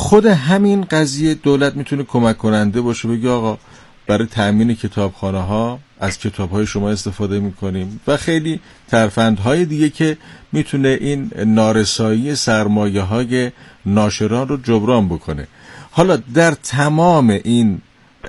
خود همین قضیه دولت میتونه کمک کننده باشه، بگی آقا برای تأمین کتابخانه ها از کتاب های شما استفاده میکنیم و خیلی ترفندهای دیگه که میتونه این نارسایی سرمایه های ناشران رو جبران بکنه. حالا در تمام این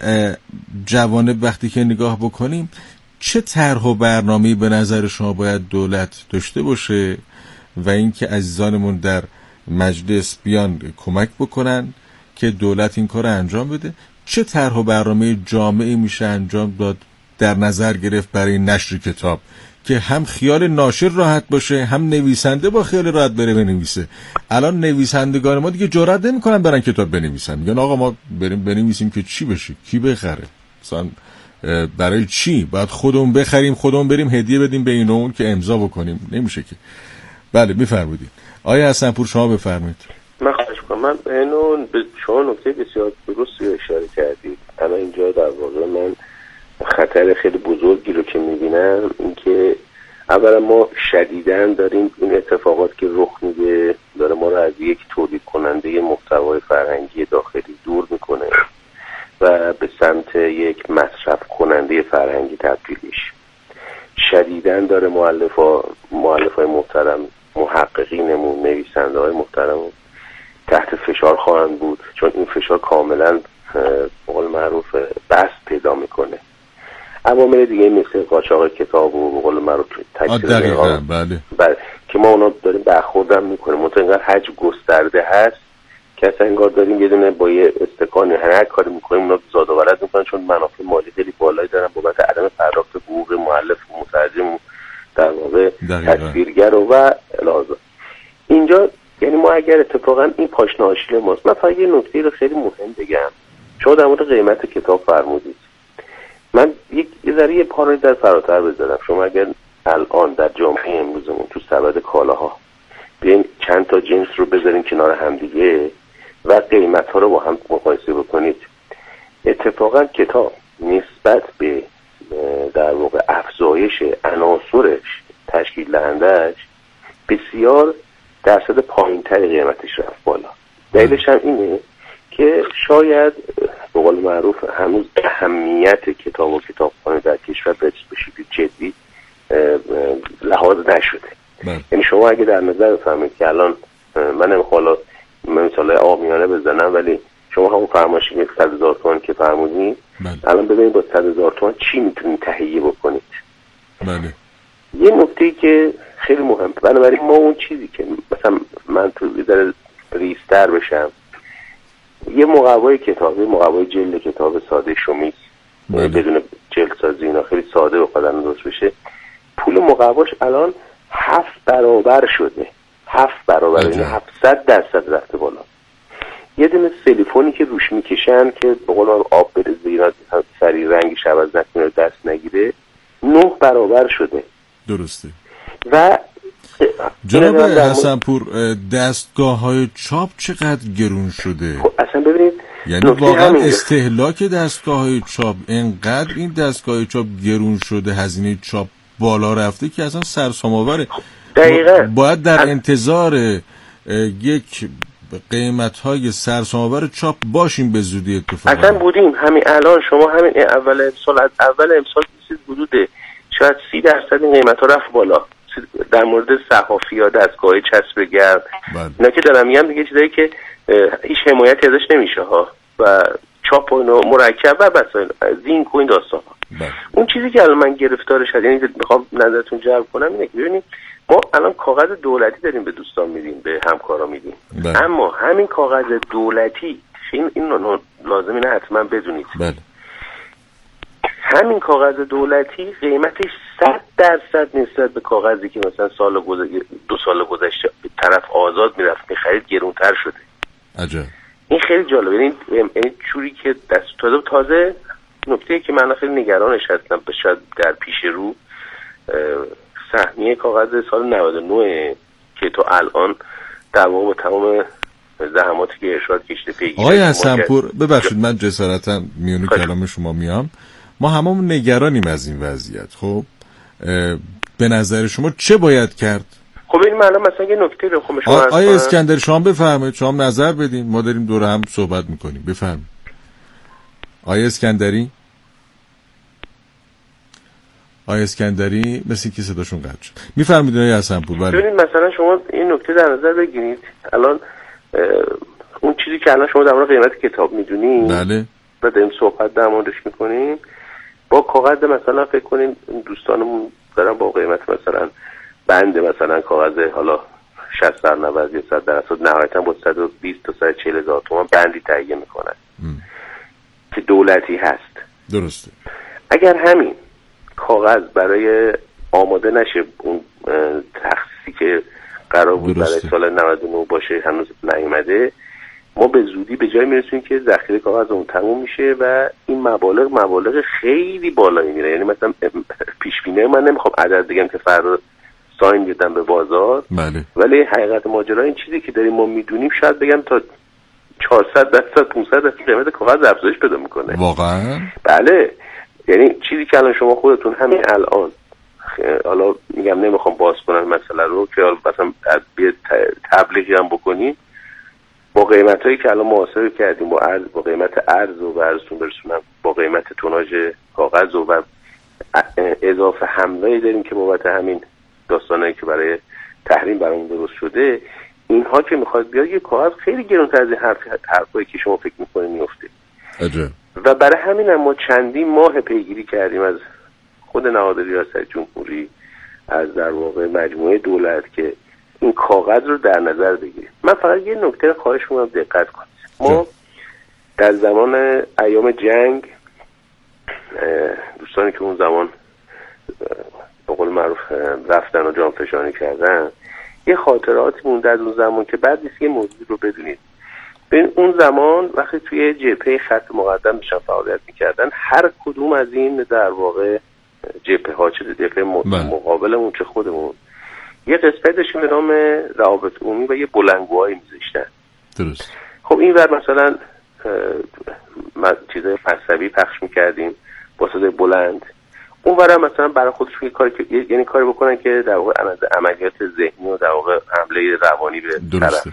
جوانب وقتی که نگاه بکنیم، چه طرح و برنامه‌ای به نظر شما باید دولت داشته باشه و اینکه عزیزانمون در مجلس بیان کمک بکنن که دولت این کار رو انجام بده؟ چه طرح و برنامه جامعی میشه انجام داد در نظر گرفت برای نشر کتاب که هم خیال ناشر راحت باشه، هم نویسنده با خیال راحت بره بنویسه؟ الان نویسندگان ما دیگه جرئت نمیکنن برن کتاب بنویسن، میگن آقا ما بریم بنویسیم که چی بشه، کی بخره، مثلا برای چی باید خودمون بخریم، خودمون بریم هدیه بدیم به این و اون که امضا بکنیم؟ نمیشه که. بله میفرمایید آقای حسن‌پور، شما بفرمایید. من خواهش می‌کنم. من اینو به شما نکته بسیار درستی اشاره کردید. اما اینجا در واقع من خطر خیلی بزرگی رو که می‌بینم این که اولا ما شدیداً داریم این اتفاقات که رخ میده داره ما رو از یک تولید کننده محتوای فرهنگی داخلی دور میکنه و به سمت یک مصرف کننده فرهنگی تبدیل میشه. شدیداً داره مؤلفای محترم، محققینمون، نویسنده های محترم تحت فشار خواهند بود، چون این فشار کاملا به قول معروف بست پیدا میکنه. عوامل دیگه مثل قاچاق کتاب و به قول معروف دقیقاً بله که ما اونا داریم برخوردم میکنیم، منتها اینقدر حجم گسترده هست که اصلا انگار داریم یه دونه با یه استکان هر کاری میکنیم اونا زاد و ولد میکنن، چون منافع مالی خیلی بالایی دارن بابت عدم پرداخت حقوق مؤلف و مترجم در واقع تصویرگر و الهازا. اینجا یعنی ما اگر اتفاقا این پاشنه آشیل ماست. من فقط یه نکته رو خیلی مهم بگم. شما در مورد قیمت کتاب فرمودید، من یه ذره یه پارو در فراتر بذارم. شما اگر الان در جامعه امروزمون تو سبد کالاها بیاین چند تا جنس رو بذارین کنار همدیگه و قیمت ها رو با هم مقایسه بکنید، اتفاقا کتاب نسبت به در واقع افزایش عناصرش تشکیل دهندش بسیار درصد پایین‌تری قیمتش رفت بالا. دلیلش هم اینه که شاید به قول معروف هنوز اهمیت کتاب و کتابخانه در کشور به شکل جدی لحاظ نشده. یعنی شما اگه در نظر بفرمایید که الان من نمیخوام مثلا عامیانه بزنم، ولی شما همون فرمایشی 100,000 تومان که فرمودید الان ببینید با 100,000 تومان چی میتونید تهیه بکنید. بله. یه نکته‌ای که خیلی مهمه، بنابراین ما اون چیزی که مثلا من تو ذره ریستر بشم، یه مقوای کتابی، مقوای جلد کتاب ساده شمیز بدون جلد سازی اینا خیلی ساده و قدم درست بشه، پول مقواش الان 7 برابر شده. 7 برابر، یعنی 700% رفته بالا. یه دونه سلیفونی که روش میکشن که به قول من آب بریزه اینا سریع رنگش عوض نکنه دست نگیره، 9 برابر شده. درسته. و جناب حسن‌پور، دستگاه‌های چاپ چقدر گرون شده؟ اصلا ببینید یعنی واقعا استهلاک دستگاه‌های چاپ اینقدر این دستگاه چاپ گرون شده، هزینه چاپ بالا رفته که اصلا سرسام‌آوره. دقیقاً باید در انتظار یک قیمت‌های سرسام‌آور چاپ باشیم به زودی. اتفاقا اصلا بودیم همین الان. شما همین اول امسال چیز حدود شاید 30% این قیمت‌ها رفت بالا در مورد صحافی‌ها، دستگاه چسب گرم، اینا که دارم میگم دیگه چیزایی که هیچ حمایتی ازش نمیشه ها، و چاپ و مرکب و مسائل زینک و این داستان‌ها. اون چیزی که الان من گرفتارش هستم، یعنی میخوام نظرتون جلب کنم اینه که ببینید ما الان کاغذ دولتی داریم به دوستان میدیم، به همکارا میدیم، اما همین کاغذ دولتی این لازم اینه حتما بدونید همین کاغذ دولتی قیمتش 100% نسبت به کاغذی که مثلا 2 سال گذشته طرف آزاد میرفت میخرید گرونتر شده. عجب. این خیلی جالبه. این چوری که تازه نکته که من خیلی نگرانش هستم شاید در پیش رو سهمیه کاغذ سال 99 که تو الان در واقع با تمام زحماتی که ارشاد کشیده پیگیری. آقای حسن‌پور ببخشید من جسارتا میون کلام شما میام، ما هممون نگرانیم از این وضعیت. خب به نظر شما چه باید کرد؟ خب این معلوم مثلا یه نکته رو خب شما آقای اسکندری شما بفرمایید، شما نظر بدین، ما داریم دور هم صحبت میکنیم. بفرمایید آقای اسکندری. آقای اسکندری مثل که صداشون قطع شد. میفرمایید آقای حسنپور. بله ببینید مثلا شما این نکته در نظر بگیرید، الان اون چیزی که الان شما در مورد قیمت کتاب میدونید، بله، و داریم صحبت در موردش میکنیم، با کاغذ مثلا فکر کنیم دوستانمون دارن با قیمت مثلا بند مثلا کاغذ حالا 60 در 90 یا 100% نهایتا با 120 تا 140 هزار تومان بندی تهیه میکنن که دولتی هست. درسته. اگر همین کاغذ برای آماده نشه اون تخصیصی که قرار بود برای سال 99 باشه هنوز نیومده، ما به زودی به جای میرسیم که ذخیره کاغذ اون تموم میشه و این مبالغ خیلی بالایی میره. یعنی مثلا پیش بینی من نمیخوام عدد بگم که فردا ساین بدم به بازار، بله، ولی حقیقت ماجرا این چیزی که داریم ما میدونیم شاید بگم تا 400% 500% قیمت کاغذ افزایش پیدا میکنه. واقعا؟ بله. یعنی چیزی که الان شما خودتون همین الان، حالا میگم نمیخوام باز کنم مسئله رو که مثلا یه تبلیغی هم بکنیم، با قیمتایی که الان محاسبه کردیم با قیمت ارز و براتون برسونم با قیمت توناژ کاغذ و اضافه حمله‌ای داریم که بابت همین داستانایی که برای تحریم برامون درست شده، اینها که میخواد بیاد یه کاغذ خیلی گرانتر از حرفایی که شما فکر میکنید میفته. عجب. و برای همین هم ما چندین ماه پیگیری کردیم از خود نهاد ریاست جمهوری، از در واقع مجموعه دولت که این کاغذ رو در نظر بگیریم. من فقط یه نکته خواهش می‌کنم دقت کنید. ما در زمان ایام جنگ، دوستانی که اون زمان به قول معروف رفتن و جانفشانی کردن، یه خاطراتی مونده از اون زمان که بعد نیست یه موضوع رو بدونید. ببین اون زمان وقتی توی جبهه خط مقدم میشن فعالیت میکردن، هر کدوم از این در واقع جبهه ها، چه جبهه مقابلمون چه خودمون، یه قسمتش به نام روابط عمومی و یه بلندگوهایی میذاشتن. درست. خب این ور مثلا چیزای عصبی پخش میکردیم با صدای بلند، اون ور مثلا برای خودشون یعنی کاری بکنن که در واقع عملیات ذهنی و در واقع حمله روانی به طرف.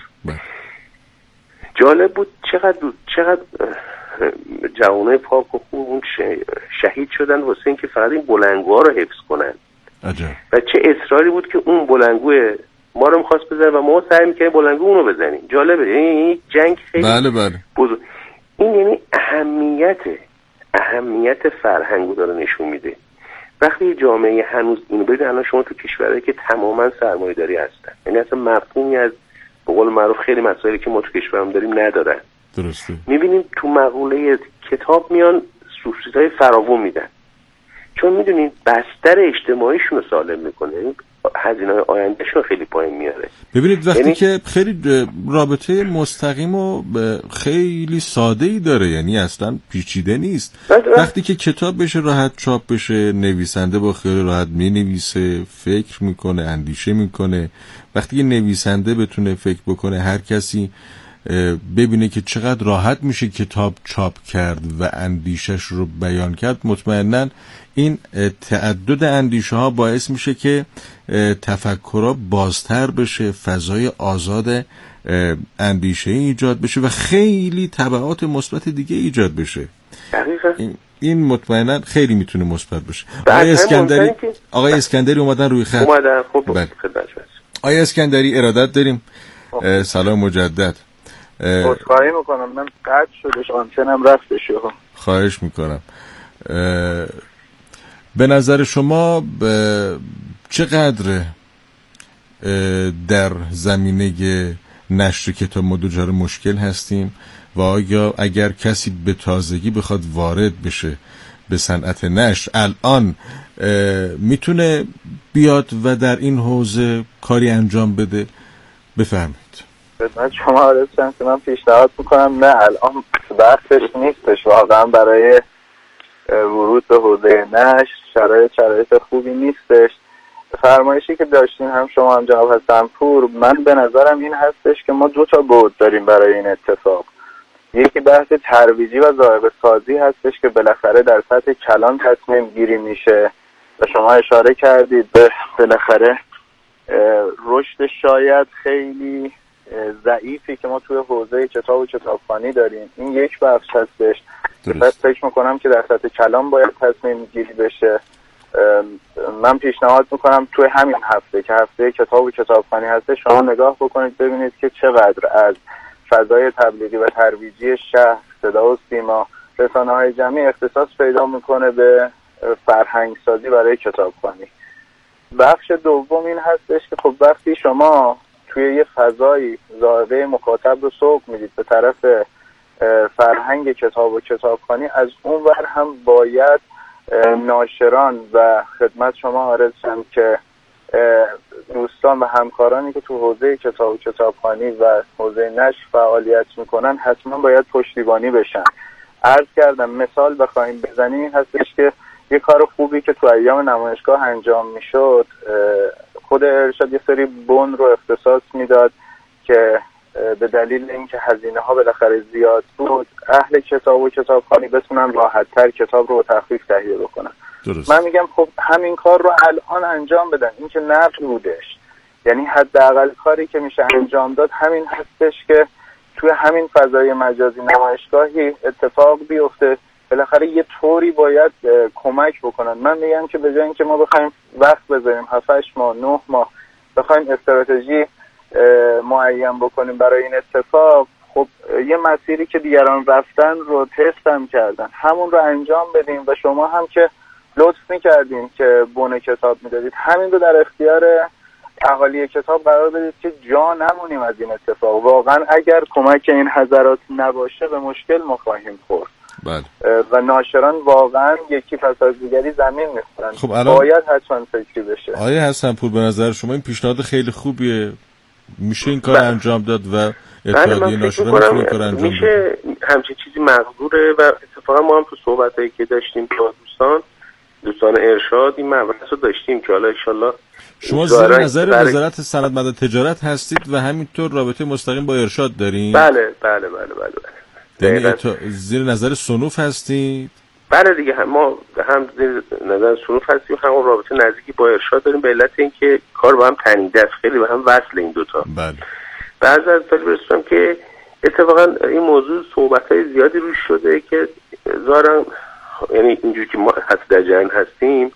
جالب بود چقدر جوانای پاک و خوب اون شهید شدن واسه اینکه فقط این بلندگوها رو حفظ کنن. عجب. و چه اصراری بود که اون بلندگو ما رو می‌خواست بزنه و ما سعی می‌کردیم بلندگو اون رو بزنیم. جالبه، یعنی جنگ خیلی بله بزرگ. این یعنی اهمیت فرهنگو داره نشون میده. وقتی جامعه هنوز اینو ببین، الان شما تو کشورهایی که تماما سرمایه‌داری هستن، یعنی اصلا مفهومی از به قول معروف خیلی مسائلی که ما تو کشورمون داریم ندارن. درسته. می‌بینیم تو مقوله کتاب میان سوسیس‌های فراوون میدن، چون میدونین بستر اجتماعیشون رو سالم میکنه، یعنی هزینه‌های آیندهشون خیلی پایین میاره. ببینید وقتی که خیلی رابطه مستقیم و خیلی ساده‌ای داره، یعنی اصلا پیچیده نیست. وقتی که کتاب بشه راحت چاپ بشه، نویسنده با خیال راحت مینویسه، فکر میکنه، اندیشه میکنه. وقتی که نویسنده بتونه فکر بکنه، هر کسی ببینه که چقدر راحت میشه کتاب چاپ کرد و اندیشش رو بیان کرد، مطمئناً این تعدد اندیشه ها باعث میشه که تفکرها بازتر بشه، فضای آزاد اندیشه ایجاد بشه و خیلی تبعات مثبت دیگه ایجاد بشه. این مطمئناً خیلی میتونه مثبت بشه. آقای اسکندری اومدن روی خط. خب آقای اسکندری ارادت داریم. سلام مجدد. خواهی میکنم، من قطع شدش، آنتنم رفتش. خواهش میکنم. به نظر شما چقدر در زمینه نشر کتاب ما دچار مشکل هستیم و آیا اگر کسی به تازگی بخواد وارد بشه به صنعت نشر الان میتونه بیاد و در این حوزه کاری انجام بده؟ بفرمایید. خدمت شما عرضم که من پیشنهاد میکنم نه الان وقتش نیستش، واقعا برای ورود به حوزه نشر شرایط خوبی نیستش. فرمایشی که داشتین هم شما هم جناب حسنپور، من به نظرم این هستش که ما 2 بعد داریم برای این اتفاق. یکی بحث ترویجی و ذائقه سازی هستش که بالاخره در سطح کلان تصمیم گیری میشه و شما اشاره کردید به بالاخره رشد شاید خیلی ضعیفی که ما توی حوزه کتاب و کتابخوانی داریم. این یک بخش هستش. پس فکر میکنم که در سطح کلان باید تصمیم گیری بشه. من پیشنهاد میکنم توی همین هفته که هفته کتاب و کتابخوانی هسته شما نگاه بکنید ببینید که چقدر از فضای تبلیغی و ترویجی شهر، صدا و سیما، رسانه‌های جمعی اختصاص پیدا میکنه به فرهنگ سازی برای کتابخوانی. بخش دوم این هستش که خب وقتی شما توی یه فضایی ذائقه مخاطب رو سوق میدید به طرف فرهنگ کتاب و کتابخوانی، از اون ور هم باید ناشران و خدمت شما عرض شم که دوستان و همکارانی که تو حوزه کتاب و کتابخوانی و حوزه نشر فعالیت میکنن حتما باید پشتیبانی بشن. عرض کردم مثال بخوایم بزنیم هستش که یه کار خوبی که تو ایام نمایشگاه انجام میشد، خود ارشاد یه سری بن رو اختصاص میداد که به دلیل اینکه هزینه ها بالاخره زیاد بود اهل کتاب و کتابخوانی بتونن راحت‌تر کتاب رو تخفیف تهیه بکنن. درست. من میگم خب همین کار رو الان انجام بدن. این که نقل بودش، یعنی حداقل کاری که میشه انجام داد همین هستش که توی همین فضای مجازی نمایشگاهی اتفاق بیفته. بالاخره یه طوری باید کمک بکنن. من میگم که به جای اینکه ما بخوایم وقت بذاریم 7-8 ماه 9 ماه بخوایم استراتژی معین بکنیم برای این اتفاق، خب یه مسیری که دیگران رفتن رو تست هم کردن همون رو انجام بدیم و شما هم که لطف میکردین که بن کتاب میدادید همین رو در اختیار اهالی کتاب قرار بدید که جا نمونیم از این اتفاق. واقعا اگر کمک این حضرات نباشه به مشکل ما خواهیم خورد. و ناشران واقعا یکی پس از دیگری زمین میخورن. خب الان باید حتما فکری بشه. آیه حسن‌پور به نظر شما این پیشنهاد خیلی خوبیه، میشه این کار انجام داد و اتحادیه ناشران میتونه این کار انجام میشه همچین چیزی مقدوره و اتفاقا ما هم تو صحبتایی که داشتیم با دوستان ارشاد این مبحث رو داشتیم که حالا ان شاءالله شما زیر نظر وزارت صنعت و تجارت هستید و همینطور رابطه مستقیم با ارشاد دارین؟ بله. زیر نظر صنوف هستید؟ بله دیگه، ما هم زیر نظر صنوف هستیم، هم رابطه نزدیکی با ارشاد داریم به علت اینکه کار با هم تنیده است، خیلی با هم وصل این دوتا. بله. بعضی از طالب برسونم که اتفاقا این موضوع صحبت‌های زیادی روش شده که ظاهرا یعنی اینجوری که ما حتی در جریان هستیم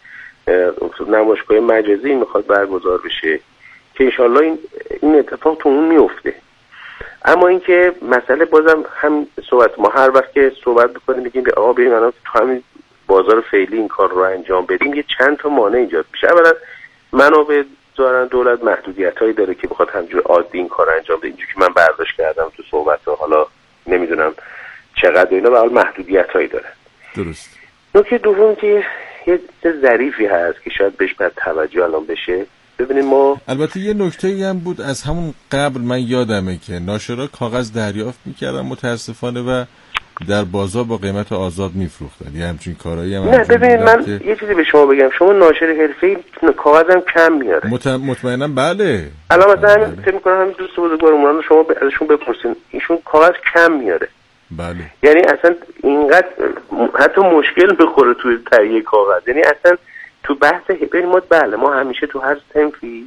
نمایشگاه مجازی میخواد برگزار بشه که انشالله این اتفاق تو اون میفته. اما اینکه مسئله بازم هم صحبت ما هر وقت که صحبت بکنیم بگیم که آقا بریم الان تو همین بازار فعلی این کار رو انجام بدیم یه چند تا مانع ایجاد میشه. اولا منابع دولت محدودیتایی داره که بخواد همینجوری عادی این کار انجام بده، اینجوری که من برداشت کردم تو صحبت‌ها، حالا نمیدونم چقدر اینا، به حال محدودیتایی داره. درست. نکته دوم که یه ظریفی هست که شاید بهش باید توجه الان بشه. ببینیم ما البته یه نکته‌ای هم بود از همون قبل من یادمه که ناشرا کاغذ دریافت می‌کردن متاسفانه و در بازار با قیمت آزاد می‌فروختن. یه همچین کارایی هم نه ببینید من یه چیزی به شما بگم، شما ناشر حرفه‌ای کاغذم کم میاره. مطمئناً بله. الان مثلا فکر می‌کنم همین دوست بزرگوارمون شما ازشون بپرسین ایشون کاغذ کم میاره. بله. یعنی اصلا اینقدر حتی مشکل بخوره توی تهیه کاغذ. یعنی اصلا تو بحث بله ما همیشه تو هر صنفی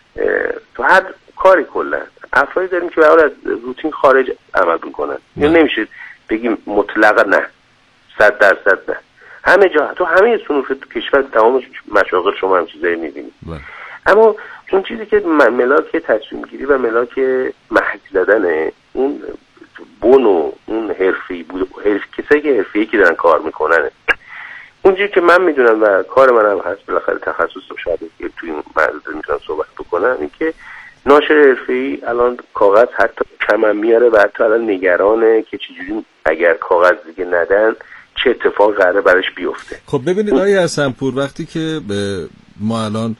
تو هر کاری کلا افرادی داریم که به حال از روتین خارج عمل میکنن. یعنی نمیشه بگیم مطلقا نه 100% نه. همه جا تو همه صنوف تو کشور تمام مشاغل شما هم چیزایی میبینید. اما اون چیزی که ملاک تصمیم گیری و ملاک محک زدن اون بن و اون حرفی بود، کسایی که حرفی که دارن کار میکنن، اونجوری که من میدونم و کار منم هست بالاخره تخصصم شاید توی این موضوع میتونم صحبت بکنم، این که ناشر حرفه‌ای الان کاغذ حتی کم هم میاره و حتی الان نگرانه که چجوری اگر کاغذ دیگه ندن چه اتفاق قراره براش بیفته. خب ببینید آقای حسن‌پور، وقتی که ما الان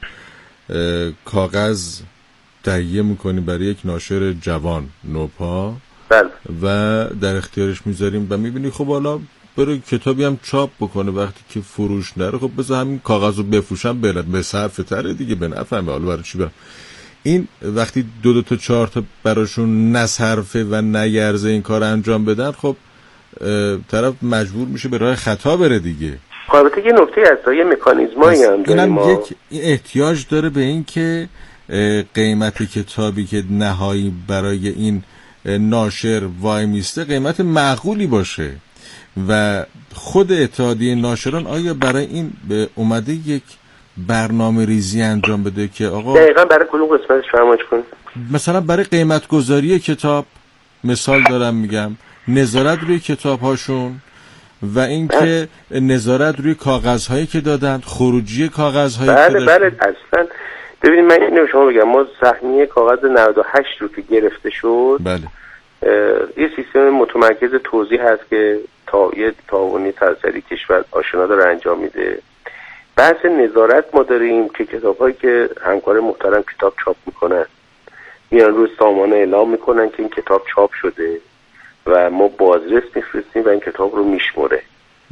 کاغذ تهیه میکنیم برای یک ناشر جوان نوپا بله. و در اختیارش میذاریم و میبینی خب حالا برای کتابی هم چاپ بکنه، وقتی که فروش نره خب بذار همین کاغذ رو بفروشم به صرف تره دیگه، به نفعم. حالا برای چی برم این وقتی 2 تا 4 تا براشون نصرفه و نیرزه این کار انجام بدن، خب طرف مجبور میشه به راه خطا بره دیگه. البته یه نکته هست، یه مکانیزمایی هم داریم. اینم یک احتیاج داره به این که قیمت کتابی که نهایی برای این ناشر وای میسته قیمت معقولی باشه و خود اتحادیه ناشران آیا برای این اومده یک برنامه ریزی انجام بده که آقا دقیقاً برای کدوم قسمتش فرمایش کنید؟ مثلا برای قیمت گذاری کتاب مثال دارم میگم، نظارت روی کتاب هاشون و اینکه نظارت روی کاغذهایی که دادن، خروجی کاغذهایی که داشتن. بله اصلا ببینید من اینو شما بگم، ما سهمیه کاغذ 98 رو که گرفته شد، بله یه سیستم متمرکز توزیع هست که یه تعاونی سراسری کشور آشنا داره انجام میده. بحث نظارت ما داریم که کتاب‌هایی که همکار محترم کتاب چاپ میکنن میان روی سامانه اعلام میکنن که این کتاب چاپ شده و ما بازرس میفرستیم و این کتاب رو میشمره.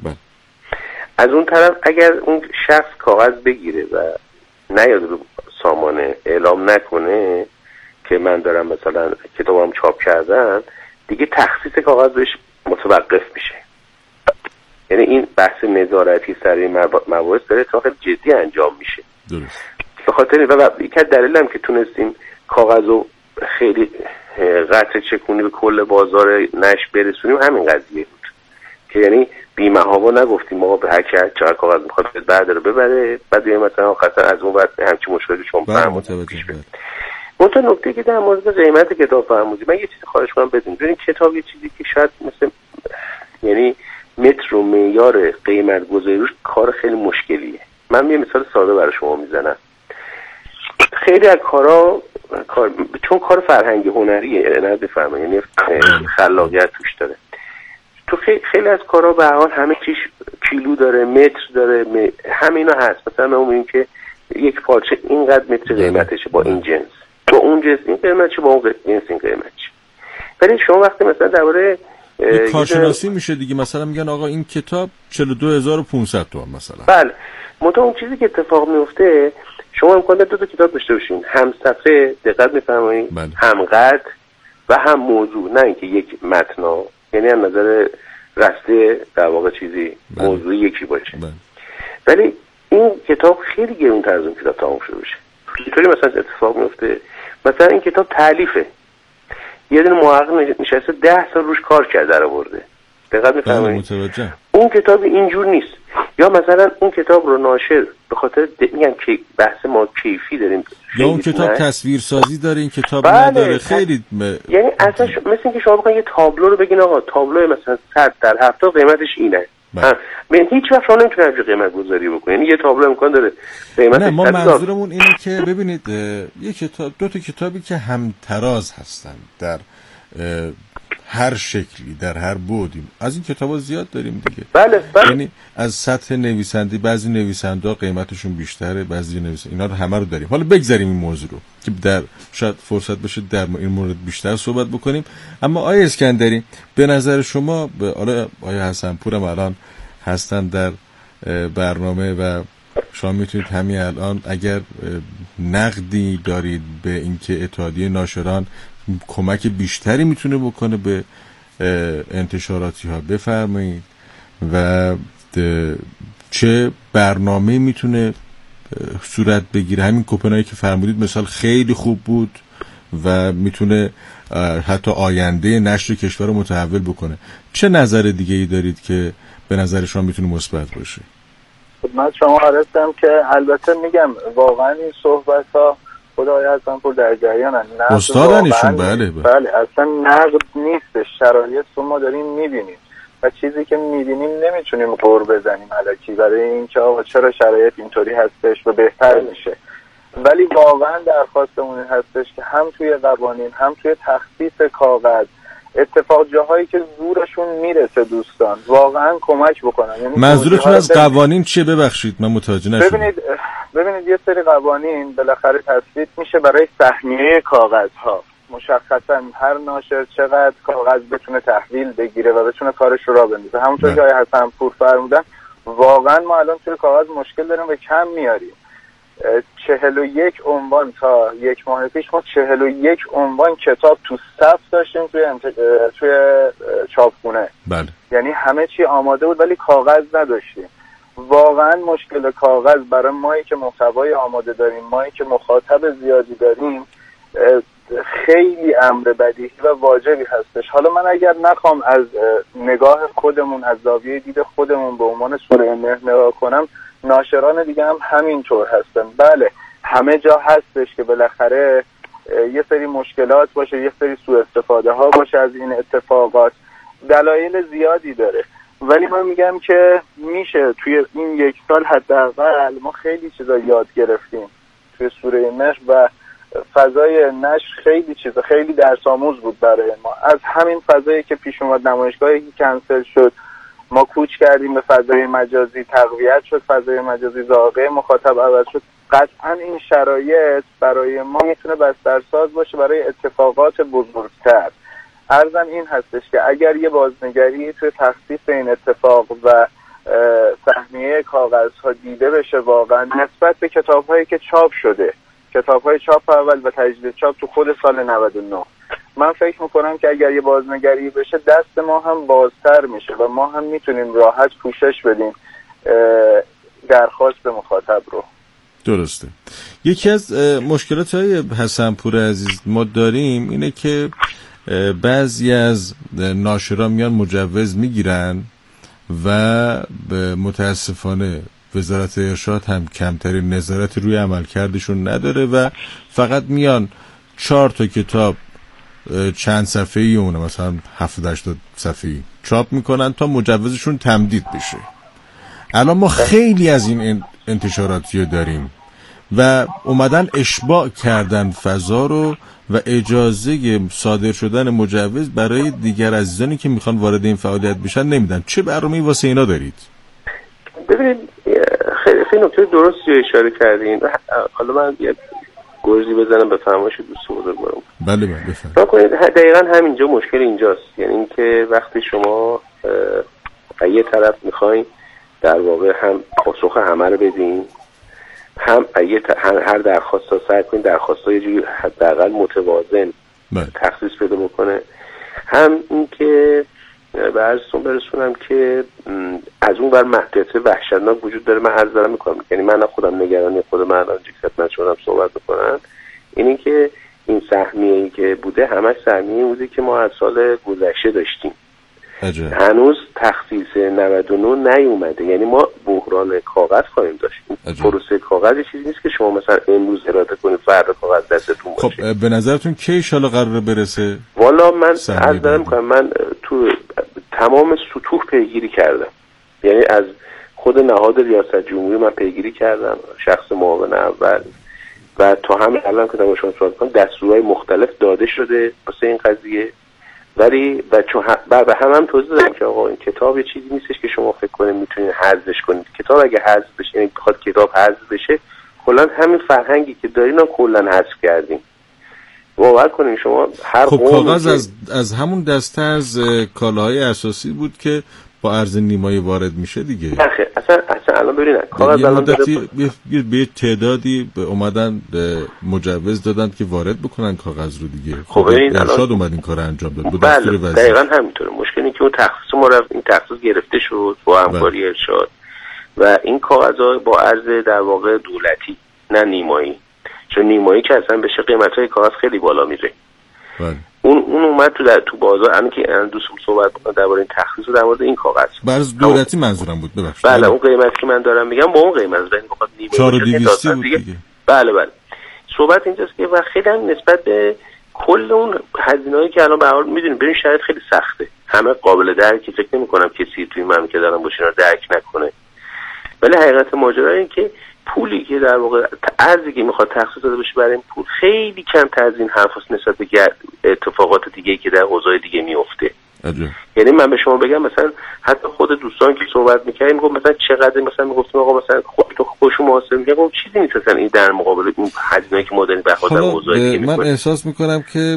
از اون طرف اگر اون شخص کاغذ بگیره و نیاد رو سامانه اعلام نکنه که من دارم مثلا کتابم چاپ کردم، دیگه تخصیص کاغذ بهش متوقف میشه. یعنی این بحث نظارتی سر این مباحث داره خیلی جدی انجام میشه. درست. به خاطر و یک دلیل هم که تونستیم کاغذ رو خیلی قطع چکونی به کل بازار نشر برسونیم همین قضیه بود که یعنی بیمه ها نگفتیم ما به هر کی چقدر کاغذ میخواد بعد رو ببره، بعد مثلا خاطر از اون بعد همچین مشکلی شما فرمودید. اون تا نکته که در مورد قیمت کتاب فرمودید، من یه چیزی خواهش کنم بدونید. ببین کتاب یه چیزی که شاید مثل یعنی متر و معیار قیمت گذاری روش کار خیلی مشکلیه. من یه مثال ساده برای شما میزنم. خیلی از چون کار فرهنگی هنریه نه بفرمایید، یعنی خلاقیت توش داره. تو خیلی از کارا به هر حال همه چیش کیلو داره، متر داره، همینا هست. مثلا ما میگیم که یک پارچه اینقدر متر قیمتشه با این جنس، با اون جنس این قیمتشه، با اون جنس این قیمتشه. ولی شما وقتی مثلا درباره کارشناسی میشه دیگه، مثلا میگن آقا این کتاب 42500 تومان مثلا. بله. منتها اون چیزی که اتفاق میفته، شما امکان داره 2 تا کتاب داشته باشین، هم صفحه دقت می‌فرمایید، هم قد و هم موضوع، نه اینکه یک متن، یعنی از نظر رسته در واقع چیزی موضوع یکی باشه. ولی این کتاب خیلی گرون‌تر از اون کتاب تمام شده باشه. اینطوری مثلا اتفاق میفته، مثلا این کتاب تالیفه، یه دونه محقق نشسته 10 سال روش کار کرده در آورده. دقت می‌فرمایید. اون کتاب اینجور نیست. یا مثلا اون کتاب رو ناشر به خاطر میگن که بحث ما کیفی داریم، یا اون کتاب تصویرسازی داره این کتاب نداره، خیلی یعنی اصلا مثل اینکه شما بخواید یه تابلو رو بگین آقا تابلو مثلا 100 در 70 قیمتش اینه، من هیچ وقت شما نمیتونید همچین قیمت گذاری بکنید. یعنی یه تابلو امکان داره قیمتش نه، ما منظورمون اینه که ببینید یه کتاب 2 تا کتابی که هم تراز هستن در هر شکلی در هر بعدی، از این کتابا زیاد داریم دیگه. بله. یعنی از سطح نویسنده، بعضی نویسنده قیمتشون بیشتره، بعضی نویسنده، اینا رو همه رو داریم. حالا بگذاریم این موضوع رو که در شاید فرصت بشه در این مورد بیشتر صحبت بکنیم. اما آقای اسکندری به نظر شما، حالا آقای حسن‌پور هم الان هستن در برنامه و شما میتونید همین الان اگر نقدی دارید به اینکه اتحادیه ناشران کمک بیشتری میتونه بکنه به انتشاراتی ها بفرمایید و چه برنامه میتونه صورت بگیره. همین کوپنایی که فرمودید مثال خیلی خوب بود و میتونه حتی آینده نشر کشور رو متحول بکنه. چه نظر دیگه ای دارید که به نظر شما میتونه مثبت باشه؟ خدمت شما هستم که البته میگم واقعا این صحبت ها خدای حسن‌پور در جریانن، استادنشون. بله اصلا نقد نیست، شرایط رو ما داریم میبینیم و چیزی که میبینیم نمیتونیم قور بزنیم الکی برای اینکه آقا چرا شرایط اینطوری هستش و بهتر میشه. ولی واقعا درخواستمون هستش که هم توی قوانین هم توی تخصیص کاغذ اتفاق جاهایی که زورشون میرسه دوستان واقعا کمک بکنن. یعنی منظورتون از قوانین چیه؟ ببخشید من متوجه نشدم. ببینید یه سری قوانین بالاخره تصویب میشه برای سهمیه کاغذها، مشخصا هر ناشر چقدر کاغذ بتونه تحویل بگیره و بتونه کارش رو راه بندازه. همونطور که آقای حسن‌پور فرمودن واقعا ما الان توی کاغذ مشکل داریم و کم میاریم. 41 عنوان تا 1 ماه پیش ما 41 عنوان کتاب تو صف داشتیم توی چاپخونه. بله. یعنی همه چی آماده بود ولی کاغذ نداشتیم. واقعا مشکل کاغذ برای مایی که محتوای آماده داریم، مایی که مخاطب زیادی داریم، خیلی امر بدیهی و واجبی هستش. حالا من اگر نخوام از نگاه خودمون، از زاویه دید خودمون به عنوان سوره مهر نگاه کنم، ناشران دیگه هم همینطور هستن. بله همه جا هستش که بالاخره یه سری مشکلات باشه، یه سری سوء استفاده ها باشه از این اتفاقات، دلایل زیادی داره، ولی من میگم که میشه توی این 1 سال حداقل ما خیلی چیزا یاد گرفتیم توی سوره مهر و فضای نشر خیلی چیزا خیلی درس آموز بود برای ما. از همین فضایی که پیش اومد، نمایشگاهی که کنسل شد، ما کوچ کردیم به فضای مجازی، تقویت شد فضای مجازی، ذائقه مخاطب عوض شد. قطعا این شرایط برای ما میتونه بسترساز باشه برای اتفاقات بزرگتر. عرضم این هستش که اگر یه بازنگری توی تخصیص این اتفاق و سهمیه کاغذها دیده بشه واقعا نسبت به کتاب‌هایی که چاپ شده، کتاب‌های چاپ اول و تجدید چاپ تو خود سال 99، من فکر میکنم که اگر یه بازنگری بشه دست ما هم بازتر میشه و ما هم میتونیم راحت پوشش بدیم درخواست مخاطب رو. درسته. یکی از مشکلات‌های حسنپور عزیز ما داریم اینه که بعضی از ناشران میان مجوز میگیرن و متاسفانه وزارت ارشاد هم کمترین نظارت روی عملکردشون نداره و فقط میان 4 تا کتاب چند صفحه‌ای اونه مثلا 70-80 صفحه‌ای چاپ میکنن تا مجوزشون تمدید بشه. الان ما خیلی از این انتشاراتی داریم و اومدن اشباع کردن فضا رو و اجازه صادر شدن مجوز برای دیگر عزیزانی که میخوان وارد این فعالیت بشن نمیدن. چه برنامه‌ای واسه اینا دارید؟ ببینید خیلی نکته درستی اشاره کردین. حالا من یه گرزی بزنم به فرمایش دوست بزرگوارم. بله بفرمایید. دقیقاً همینجا مشکل اینجاست، یعنی اینکه وقتی شما یه طرف میخواین در واقع هم پاسخ همه رو بدین، هم هر درخواست ها سعی کنید درخواست ها یه جوری حداقل متوازن تخصیص پیدا بکنه، هم این که به عرضتون برسونم که از اون بر محدودیت وحشتناک وجود داره. من عرض دارم میکنم، یعنی من خودم نگرانی خود من الان خدمت شما صحبت بکنم، این که این سهمیه‌ای که بوده همش سهمیه بوده که ما از سال گذشته داشتیم. هنوز تخصیص 99 نیومده، یعنی ما بحران کاغذ خواهیم داشت. پروسه کاغذ چیزی نیست که شما مثلا امروز اراده کنید فردا کاغذ دستتون باشه. خب به نظرتون کی ان شاءالله قراره برسه؟ والا من عرض دارم میکنم، من تو تمام سطوح پیگیری کردم، یعنی از خود نهاد ریاست جمهوری من پیگیری کردم، شخص معاون اول، و تا همین الان که با شما صحبت کنم دستورهای مختلف داده شده واسه این قضیه. ولی به هم توضیح دادم که آقا این کتاب یه چیزی نیستش که شما فکر کنید میتونید حذفش کنید. کتاب اگه حذف بشه، یعنی بخواد کتاب حذف بشه، کلا همین فرهنگی که دارین رو کلا حذف کردیم. باور کنین شما هر خب کاغذ از همون دسته از کالاهای اساسی بود که با ارز نیمایی وارد میشه دیگه. اصلا الان ببینید کاغذ الان به تعدادی اومدن مجوز دادن که وارد بکنن کاغذ رو دیگه. خب ارشاد اومد این کار انجام داد. بله دقیقاً همینطوره. مشکلی که اون تخصیص ما رفت، این تخصیص گرفته شد با همکاری ارشاد و این کاغذها با ارز در واقع دولتی، نه نیمایی، چون نیمایی که اصلا بشه قیمت‌های کاغذ خیلی بالا میره. بله. اون اومد تو بازار. الان که دوستم صحبت می‌کنه درباره این تخصیص و درباره این کاغذ. برای دولتی منظورم بود، ببخشید. بله اون قیمتی که من دارم میگم با اون قیمت زدن بخواد نیمه بود دیگه. بله. صحبت اینجاست که و خیلی هم نسبت به کل اون هزینه‌ای که الان به هر حال می‌دونید ببین شرایط خیلی سخته. همه قابل درکی، فکر نمی‌کنم کسی توی مملکت دارن باشه رو درک نکنه. ولی حقیقت ماجرا این که پولی که در واقع ارزی که میخواد تخصیص داده بشه برای این پول خیلی کمتر از این حرف است نسبت به اتفاقات دیگه که در حوزه‌های دیگه میفته. یعنی من به شما بگم مثلا حتی خود دوستان که صحبت می‌کردیم میگم مثلا چقدر مثلا میگفتیم آقا مثلا خودشون محاسبه می‌کنن چیزی نیست اصلا این در مقابل اون هزینه‌ای که ما داریم به خاطر حوزه‌های دیگه می‌کنیم. من احساس می‌کنم که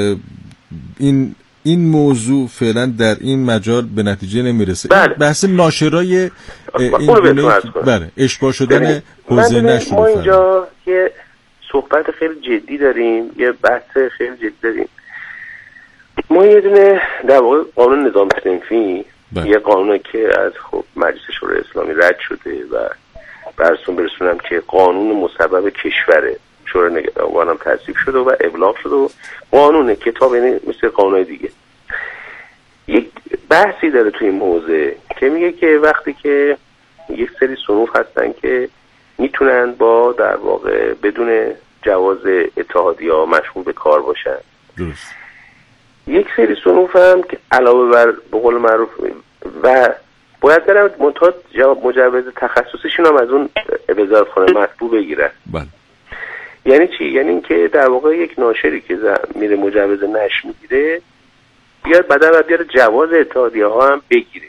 این موضوع فعلا در این مجال به نتیجه نمیرسه. بله. بحث ناشرای این اشباع شدن حوزه نشر. ما اینجا یه صحبت خیلی جدی داریم، یه بحث خیلی جدی داریم. ما یه دونه در واقع قانون نظام صنفی یه قانونه که از مجلس شورای اسلامی رد شده و براتون برسونم که قانون مصوب کشوره، شورای نگهبان هم تصویب شده و ابلاغ شده و قانون کتاب، یعنی مثل قانون دیگه. یک بحثی داره توی این موضوع که میگه که وقتی که یک سری صنوف هستن که میتونن با در واقع بدون جواز اتحادیه مشغول به کار باشن، درست. یک سری صنوف هم که علاوه بر به قول معروف و باید برن مجوز تخصصیشون هم از اون وزارتخانه مطبوع بگیرن. بله. یعنی چی؟ یعنی اینکه در واقع یک ناشری که میره مجوز نشر میگیره بیاد بعدا بیاد جواز اتحادیه ها هم بگیره.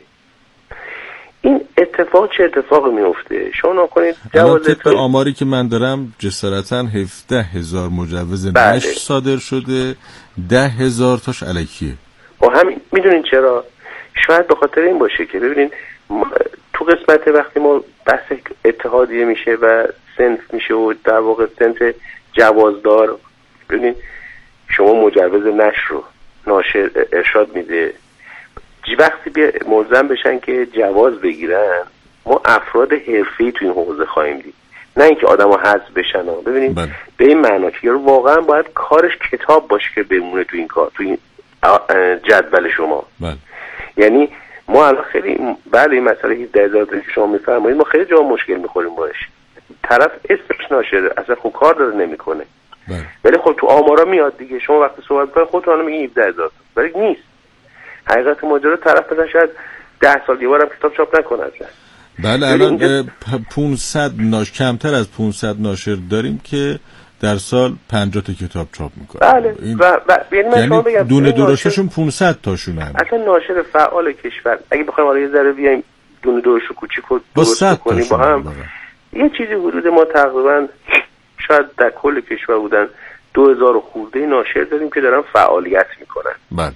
این اتفاق چه اتفاقی میفته؟ شما نکنید جواز طبق آماری که من دارم جسارتاً 17,000 مجوز نشر صادر شده، 10,000 تاش الکیه. و همین میدونین چرا؟ شاید به خاطر این باشه که ببینین تو قسمت وقتی ما بحث اتحادیه میشه و صنف میشه و در واقع صنف جوازدار، ببینین شما مجوز نشر رو ناشر ارشاد میده، وقتی ملزم بشن که جواز بگیرن ما افراد حرفه‌ای تو این حوزه خواهیم دید، نه اینکه آدم‌ها حذف بشن. ببینید به این معنا که واقعا باید کارش کتاب باشه که بمونه تو این کار، تو این جدول شما. یعنی ما الان خیلی بعد این مسئله 17,000 که شما میفرمایید ما خیلی جا مشکل میخوریم باش. طرف اسمش ناشره، اصلا خوب کار داره نمیکنه، ولی خب تو آمارا میاد دیگه. شما وقتی صحبت می‌کنید خودتون میگین 17,000 ولی نیست. حقیقت ماجرا طرف مثلا شاید 10 سال دیگه هم کتاب چاپ نکنه اصلا. بله الان 500 کمتر از 500 ناشر داریم که در سال 50 تا کتاب چاپ میکنه. بله این... یعنی دونه درشتشون 500 تاشون هم. اصلا ناشر فعال کشور اگه بخوایم حالا یه ذره بیایم دونه درشو کوچیکو درست کنیم با هم یه چیزی حدود ما تقریبا شاید در کل کشور بودن 2000 خورده ناشر داریم که دارن فعالیت میکنن. بله.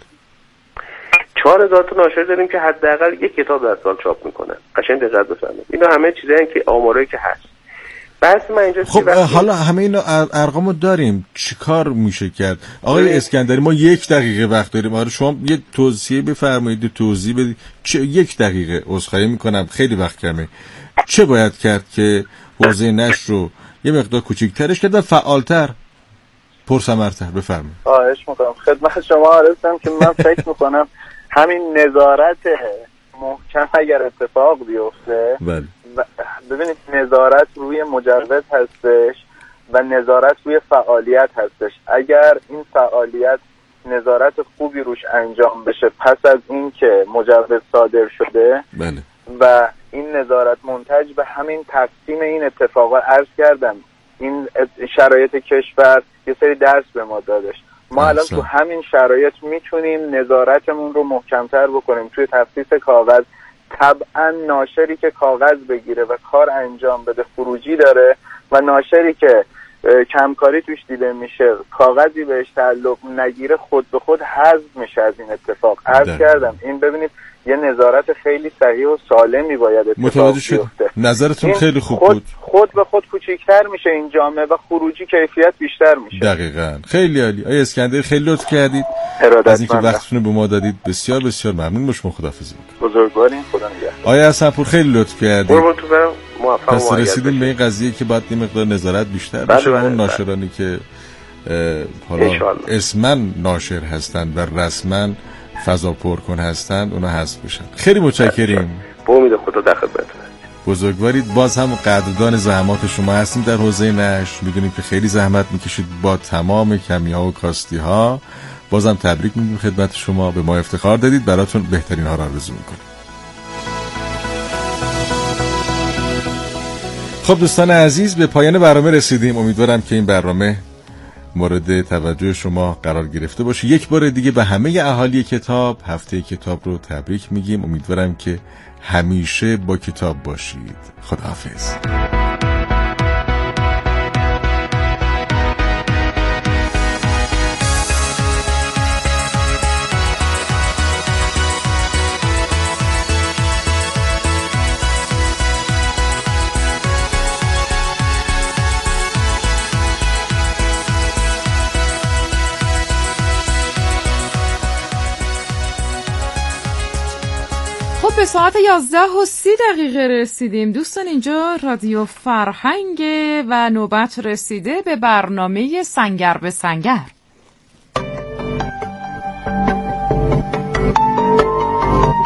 4000 تا ناشر داریم که حداقل یک کتاب در سال چاپ میکنن. قشنگ دقت بفرمایید. اینا همه چیزایی که آمارایی که هست. بس من اینجا خب حالا همه اینا ارقامو داریم، چیکار میشه کرد؟ آقای اسکندری ما 1 دقیقه وقت داریم. آره شما یه توضیح بفرمایید، توضیح بدید. 1 دقیقه عذرخواهی میکنم خیلی وقت کمه. چه باید کرد که حوزه نشر رو یه مقدار کوچیک‌ترش کرد و فعال‌تر، پرثمرتر؟ بفرمایید. خواهش میکنم. خدمت شما عرضم که من فکر میکنم همین نظارت محکم اگر اتفاق بیفته، بله. ببینید نظارت روی مجوز هستش و نظارت روی فعالیت هستش. اگر این فعالیت نظارت خوبی روش انجام بشه پس از این که مجوز صادر شده، بله. و این نظارت منتج به همین تقسیم این اتفاقا، عرض کردم این شرایط کشور یه سری درس به ما دادش. ما الان تو همین شرایط میتونیم نظارتمون رو محکمتر بکنیم توی تخصیص کاغذ. طبعا ناشری که کاغذ بگیره و کار انجام بده خروجی داره و ناشری که کمکاری توش دیده میشه کاغذی بهش تعلق نگیره خود به خود حذف میشه از این اتفاق. عرض کردم این ببینید یه نظارت خیلی صحیح و سالمی باید اتفاق بیفته. نظرتون خیلی خوب بود. خود به خود کوچیک‌تر میشه این جامعه و خروجی کیفیت بیشتر میشه. دقیقاً. خیلی عالی. آقای اسکندری خیلی لطف کردید. از اینکه وقتتون رو به ما دادید بسیار بسیار ممنون. باش خداحافظی می‌کنم. بزرگوارین. خدا نگهدار. آقای حسن‌پور خیلی لطف کردید. قربونتون برم. موفق پس رسیدیم به این قضیه که باید یه مقدار نظارت بیشتر بشه. اون ناشرانی که حالا اسماً ناشر هستن و رسماً فضا پرکن هستن اونا حذف بشن. خیلی متشکریم. با امید خدا در خدمتتون. بزرگوارید. باز هم قدردان زحمات شما هستیم در حوزه نشر. میدونیم که خیلی زحمت میکشید با تمام کمی‌ها و کاستی‌ها. بازم تبریک میگیم خدمت شما، به ما افتخار دادید. براتون بهترین ها را آرزو میکنیم. خب دوستان عزیز به پایان برنامه رسیدیم. امیدوارم که این برنامه مورد توجه شما قرار گرفته باشه. یک بار دیگه به همه اهالی کتاب هفته کتاب رو تبریک میگیم. امیدوارم که همیشه با کتاب باشید. خداحافظ. خب به ساعت 11:30 رسیدیم دوستان. اینجا رادیو فرهنگ و نوبت رسیده به برنامه سنگر به سنگر.